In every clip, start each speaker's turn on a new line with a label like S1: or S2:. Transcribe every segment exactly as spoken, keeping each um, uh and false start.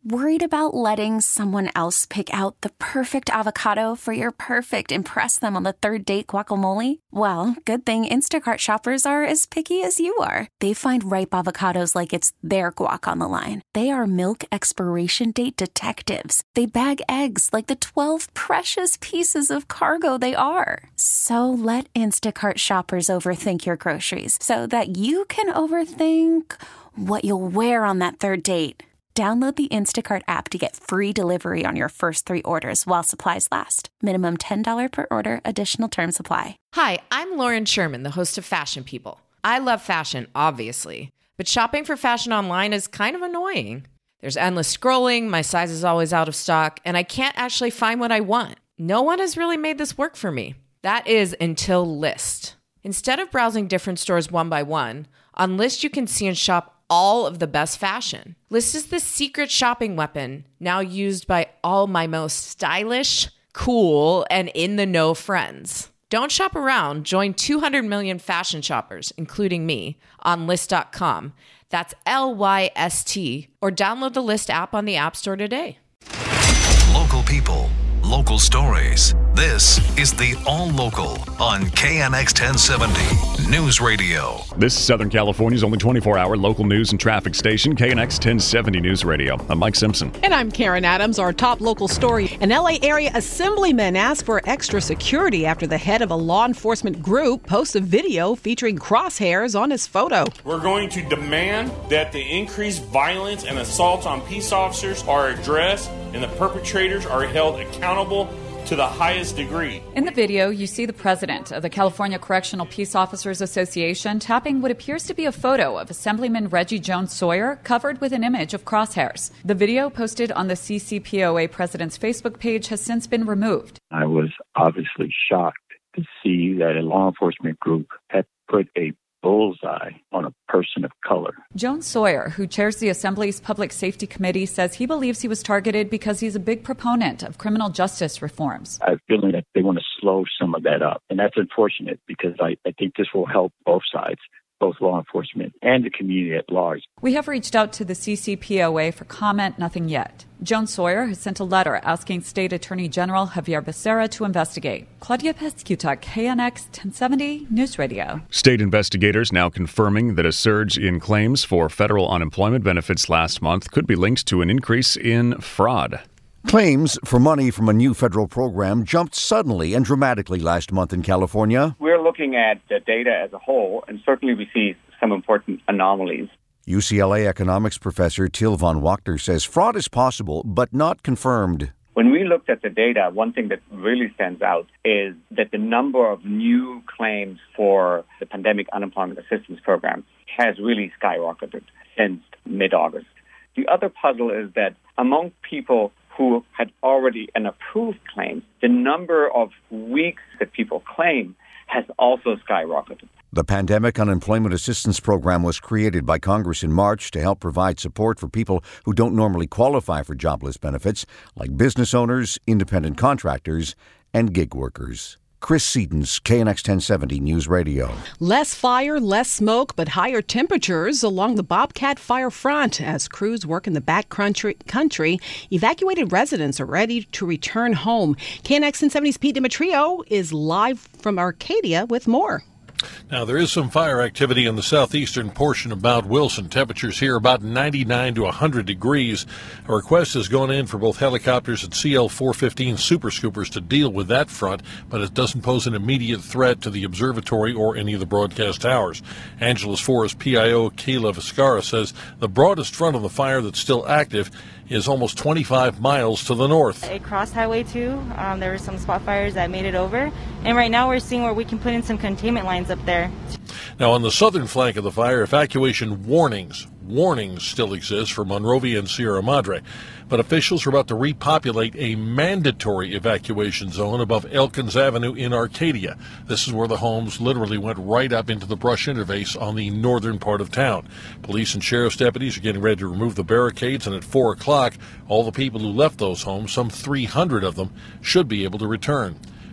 S1: Worried about letting someone else pick out the perfect avocado for your perfect impress them on the third date guacamole? Well, good thing Instacart shoppers are as picky as you are. They find ripe avocados like it's their guac on the line. They are milk expiration date detectives. They bag eggs like the twelve precious pieces of cargo they are. So let Instacart shoppers overthink your groceries so that you can overthink what you'll wear on that third date. Download the Instacart app to get free delivery on your first three orders while supplies last. Minimum ten dollars per order. Additional terms apply.
S2: Hi, I'm Lauren Sherman, the host of Fashion People. I love fashion, obviously, but shopping for fashion online is kind of annoying. There's endless scrolling, my size is always out of stock, and I can't actually find what I want. No one has really made this work for me. That is until Lyst. Instead of browsing different stores one by one, on Lyst you can see and shop all of the best fashion. Lyst is the secret shopping weapon now used by all my most stylish, cool, and in-the-know friends. Don't shop around. Join two hundred million fashion shoppers, including me, on Lyst dot com. That's L Y S T. Or download the Lyst app on the App Store today.
S3: Local people, local stories. This is the All Local on K N X ten seventy News Radio.
S4: This is Southern California's only twenty-four hour local news and traffic station, K N X ten seventy News Radio. I'm Mike Simpson.
S5: And I'm Karen Adams. Our top local story. An L A area assemblyman asked for extra security after the head of a law enforcement group posts a video featuring crosshairs on his photo.
S6: We're going to demand that the increased violence and assaults on peace officers are addressed and the perpetrators are held accountable to the highest degree.
S7: In the video, you see the president of the California Correctional Peace Officers Association tapping what appears to be a photo of Assemblyman Reggie Jones Sawyer covered with an image of crosshairs. The video posted on the C C P O A president's Facebook page has since been removed.
S8: I was obviously shocked to see that a law enforcement group had put a bullseye on a person of color.
S7: Jones Sawyer, who chairs the Assembly's Public Safety Committee, says he believes he was targeted because he's a big proponent of criminal justice reforms.
S8: I have a feeling that they want to slow some of that up. And that's unfortunate because I, I think this will help both sides, both law enforcement and the community at large.
S7: We have reached out to the C C P O A for comment, nothing yet. Jones Sawyer has sent a letter asking State Attorney General Javier Becerra to investigate. Claudia Pescuta, K N X ten seventy News Radio.
S4: State investigators now confirming that a surge in claims for federal unemployment benefits last month could be linked to an increase in fraud.
S9: Claims for money from a new federal program jumped suddenly and dramatically last month in California.
S10: We're looking at the data as a whole, and certainly we see some important anomalies.
S9: U C L A economics professor Til von Wachter says fraud is possible, but not confirmed.
S10: When we looked at the data, one thing that really stands out is that the number of new claims for the Pandemic Unemployment Assistance Program has really skyrocketed since mid-August. The other puzzle is that among people who had already an approved claim, the number of weeks that people claim has also skyrocketed.
S9: The Pandemic Unemployment Assistance Program was created by Congress in March to help provide support for people who don't normally qualify for jobless benefits, like business owners, independent contractors, and gig workers. Chris Seatons, K N X ten seventy News Radio.
S5: Less fire, less smoke, but higher temperatures along the Bobcat Fire front as crews work in the back country. country. Evacuated residents are ready to return home. K N X ten seventy's Pete Demetrio is live from Arcadia with more.
S11: Now, there is some fire activity in the southeastern portion of Mount Wilson. Temperatures here about ninety-nine to one hundred degrees. A request has gone in for both helicopters and C L four fifteen Super Scoopers to deal with that front, but it doesn't pose an immediate threat to the observatory or any of the broadcast towers. Angeles Forest P I O Kayla Viscara says the broadest front of the fire that's still active is almost twenty-five miles to the north.
S12: It crossed Highway two. Um, there were some spot fires that made it over. And right now we're seeing where we can put in some containment lines up there.
S11: Now, on the southern flank of the fire, evacuation warnings, warnings still exist for Monrovia and Sierra Madre. But officials are about to repopulate a mandatory evacuation zone above Elkins Avenue in Arcadia. This is where the homes literally went right up into the brush interface on the northern part of town. Police and sheriff's deputies are getting ready to remove the barricades, and at four o'clock, all the people who left those homes, some three hundred of them, should be able to return.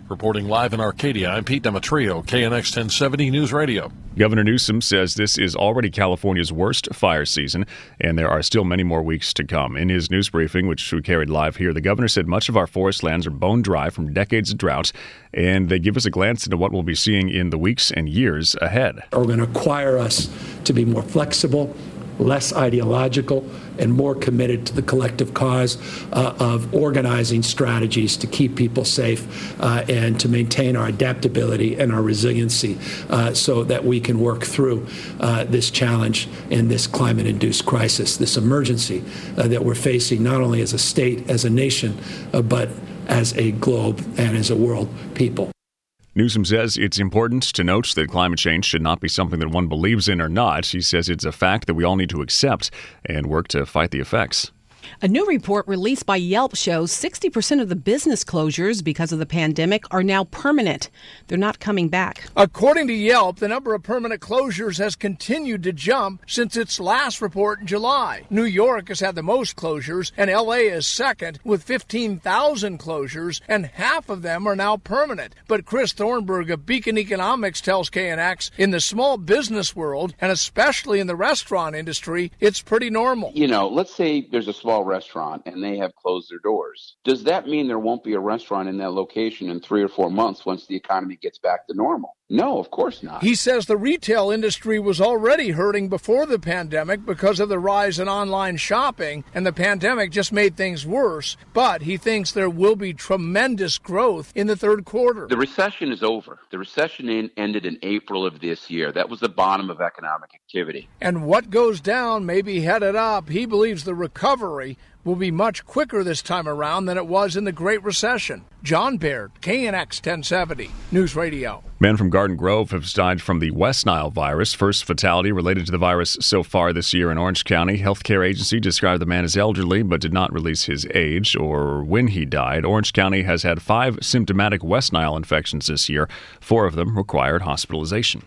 S11: Reporting live in Arcadia, I'm Pete Demetrio, K N X ten seventy News Radio.
S4: Governor Newsom says this is already California's worst fire season, and there are still many more weeks to come. In his news briefing, which we carried live here, the governor said much of our forest lands are bone dry from decades of drought, and they give us a glance into what we'll be seeing in the weeks and years ahead.
S13: Are going to require us to be more flexible, less ideological, and more committed to the collective cause uh, of organizing strategies to keep people safe uh, and to maintain our adaptability and our resiliency uh, so that we can work through uh, this challenge and this climate-induced crisis, this emergency uh, that we're facing not only as a state, as a nation, uh, but as a globe and as a world people.
S4: Newsom says it's important to note that climate change should not be something that one believes in or not. He says it's a fact that we all need to accept and work to fight the effects.
S5: A new report released by Yelp shows sixty percent of the business closures because of the pandemic are now permanent. They're not coming back.
S14: According to Yelp, the number of permanent closures has continued to jump since its last report in July. New York has had the most closures, and L A is second with fifteen thousand closures, and half of them are now permanent. But Chris Thornburg of Beacon Economics tells K N X, in the small business world, and especially in the restaurant industry, it's pretty normal.
S15: You know, let's say there's a small restaurant and they have closed their doors. Does that mean there won't be a restaurant in that location in three or four months once the economy gets back to normal? No, of course not.
S14: He says the retail industry was already hurting before the pandemic because of the rise in online shopping, and the pandemic just made things worse. But he thinks there will be tremendous growth in the third quarter.
S15: The recession is over. The recession in, ended in April of this year. That was the bottom of economic activity.
S14: And what goes down may be headed up. He believes the recovery will be much quicker this time around than it was in the Great Recession. John Baird, K N X ten seventy News Radio.
S4: Men from Garden Grove have died from the West Nile virus, first fatality related to the virus so far this year in Orange County. Healthcare agency described the man as elderly but did not release his age or when he died. Orange County has had five symptomatic West Nile infections this year. Four of them required hospitalization.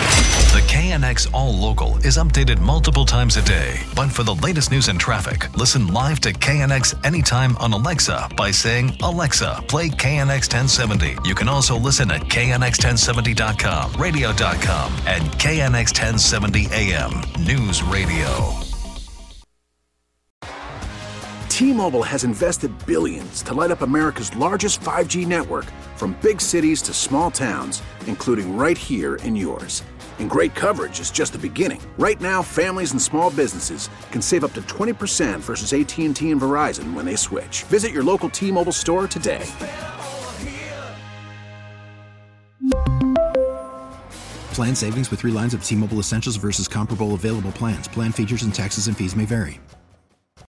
S3: The K N X All Local is updated multiple times a day. But for the latest news and traffic, listen live to K N X anytime on Alexa by saying, Alexa, play K N X ten seventy. You can also listen at K N X ten seventy dot com, radio dot com, and K N X ten seventy A M News Radio.
S16: T-Mobile has invested billions to light up America's largest five G network, from big cities to small towns, including right here in yours. And great coverage is just the beginning. Right now, families and small businesses can save up to twenty percent versus A T and T and Verizon when they switch. Visit your local T-Mobile store today.
S17: Plan savings with three lines of T-Mobile Essentials versus comparable available plans. Plan features and taxes and fees may vary.